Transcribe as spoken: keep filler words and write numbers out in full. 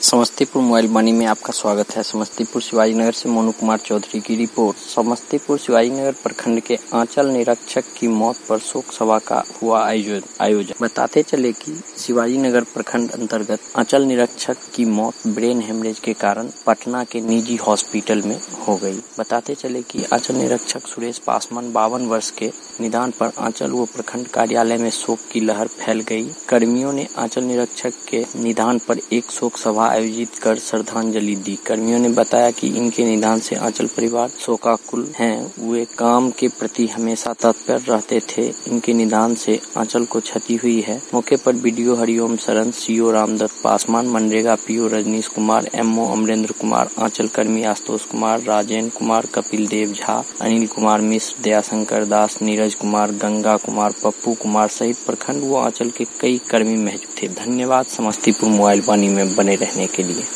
Samastipur mobile money में आपका स्वागत है। समस्तीपुर शिवाजी नगर से मोनू कुमार चौधरी की रिपोर्ट। समस्तीपुर शिवाजी नगर प्रखंड के आंचल निरीक्षक की मौत पर शोक सभा का हुआ आयोजन। बताते चले कि शिवाजी नगर प्रखंड अंतर्गत आंचल निरीक्षक की मौत ब्रेन हेमरेज के कारण पटना के निजी हॉस्पिटल में हो गई। बताते चले कि आंचल निरीक्षक सुरेश पासवान बावन वर्ष के निदान पर आंचल व प्रखंड कार्यालय में शोक की लहर फैल गई। कर्मियों ने आंचल निरीक्षक के निदान पर एक शोक सभा आयोजित कर श्रद्धांजलि दी। कर्मियों ने बताया कि इनके निधन से आंचल परिवार शोकाकुल हैं। वे काम के प्रति हमेशा तत्पर रहते थे। इनके निधन से आंचल को क्षति हुई है। मौके पर BDO Hariom Sharan, CO Ramdatt Paswan, MNREGA PO Rajnish Kumar, MO Amarendra Kumar, आंचल कर्मी आशुतोष कुमार, राजेंद्र कुमार, कपिल देव झा, अनिल कुमार मिश्र, दयाशंकर दास, नीरज कुमार, गंगा कुमार, पप्पू कुमार सहित प्रखंड व आंचल के कई कर्मी मौजूद थे। धन्यवाद। समस्तीपुर मोबाइल वाणी में बने रहने के लिए।